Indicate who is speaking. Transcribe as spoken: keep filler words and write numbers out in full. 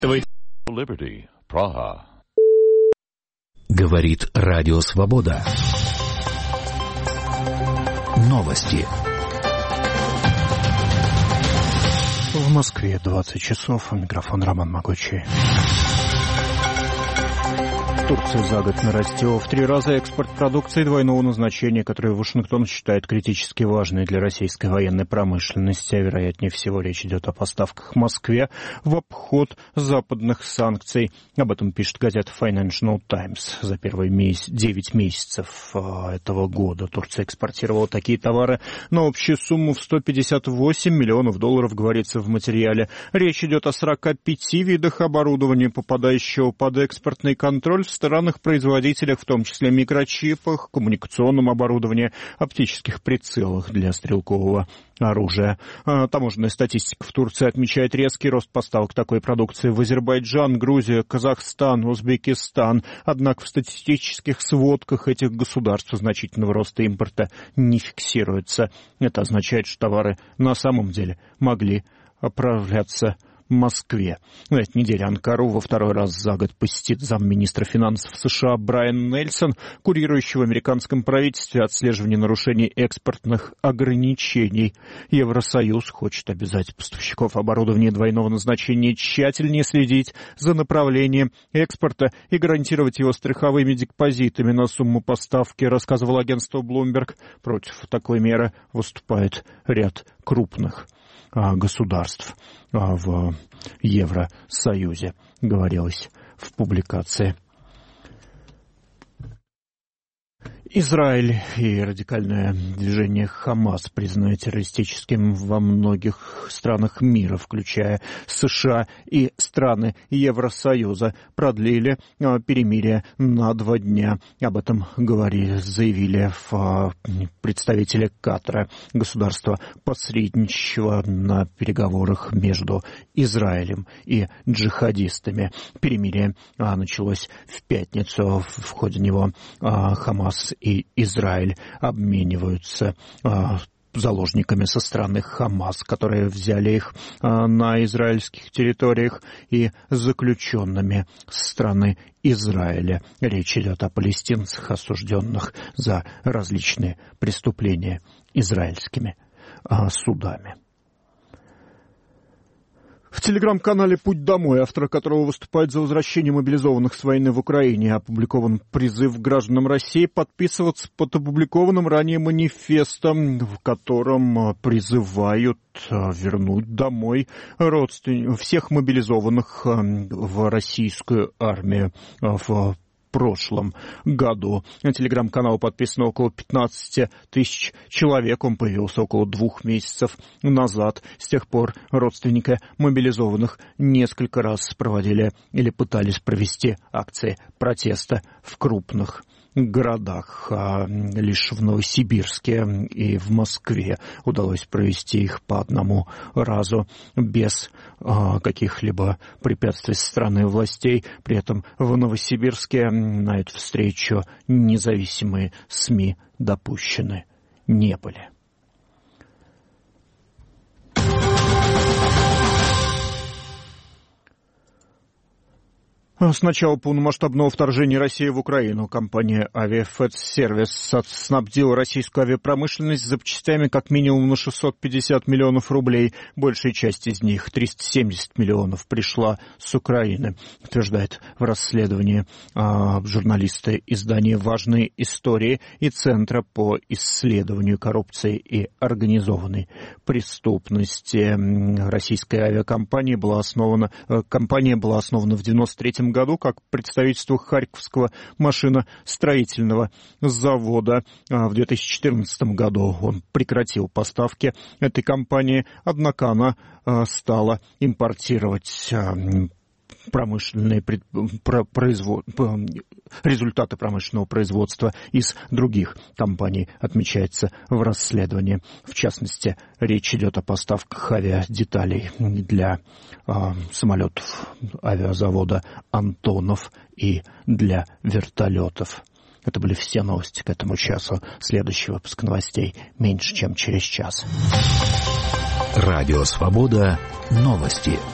Speaker 1: Liberty, Praha.
Speaker 2: Говорит Радио Свобода. Новости.
Speaker 3: В Москве двадцать часов. Микрофон Роман Могучий. Турция за год нарастила в три раза экспорт продукции двойного назначения, которую Вашингтон считает критически важной для российской военной промышленности. А вероятнее всего речь идет о поставках Москве в обход западных санкций. Об этом пишет газета Financial Times. За первые месяц, девять месяцев этого года Турция экспортировала такие товары на общую сумму в сто пятьдесят восемь миллионов долларов, говорится в материале. Речь идет о сорока пяти видах оборудования, попадающего под экспортный контроль в странах-производителях, в том числе микрочипах, коммуникационном оборудовании, оптических прицелах для стрелкового оружия. Таможенная статистика в Турции отмечает резкий рост поставок такой продукции в Азербайджан, Грузию, Казахстан, Узбекистан. Однако в статистических сводках этих государств значительного роста импорта не фиксируется. Это означает, что товары на самом деле могли отправляться Москве. На этой неделе Анкару во второй раз за год посетит замминистра финансов США Брайан Нельсон, курирующий в американском правительстве отслеживание нарушений экспортных ограничений. Евросоюз хочет обязать поставщиков оборудования двойного назначения тщательнее следить за направлением экспорта и гарантировать его страховыми депозитами на сумму поставки, рассказывал агентство Bloomberg. Против такой меры выступает ряд крупных государств в Евросоюзе, говорилось в публикации. Израиль и радикальное движение Хамас признаны террористическим во многих странах мира, включая США, и страны Евросоюза продлили перемирие на два дня. Об этом говорили, заявили представители Катара, государства, посредничего на переговорах между Израилем и джихадистами. Перемирие началось в пятницу. В ходе него Хамас и Израиль обмениваются а, заложниками со стороны Хамас, которые взяли их а, на израильских территориях, и заключенными со стороны Израиля. Речь идет о палестинцах, осужденных за различные преступления израильскими а, судами. В телеграм-канале «Путь домой», автор которого выступает за возвращение мобилизованных с войны в Украине, опубликован призыв гражданам России подписываться под опубликованным ранее манифестом, в котором призывают вернуть домой родственников всех мобилизованных в российскую армию в прошлом году. На телеграм-канал подписано около пятнадцати тысяч человек. Он появился около двух месяцев назад. С тех пор родственники мобилизованных несколько раз проводили или пытались провести акции протеста в крупных городах. А лишь в Новосибирске и в Москве удалось провести их по одному разу без а, каких-либо препятствий со стороны властей. При этом в Новосибирске на эту встречу независимые СМИ допущены не были. С начала полномасштабного вторжения России в Украину компания «Авиафэдсервис» снабдила российскую авиапромышленность запчастями как минимум на шестьсот пятьдесят миллионов рублей. Большая часть из них, триста семьдесят миллионов, пришла с Украины, утверждает в расследовании а, журналисты издания «Важные истории» и Центра по исследованию коррупции и организованной преступности. Российская авиакомпания была основана, компания была основана в девяносто третьем году как представительство Харьковского машиностроительного завода. В две тысячи четырнадцатом году он прекратил поставки этой компании, однако она стала импортировать промышленные производ... результаты промышленного производства из других компаний, отмечается в расследовании. В частности, речь идет о поставках авиадеталей для э, самолетов авиазавода «Антонов» и для вертолетов. Это были все новости к этому часу. Следующий выпуск новостей меньше, чем через час.
Speaker 2: Радио «Свобода». Новости.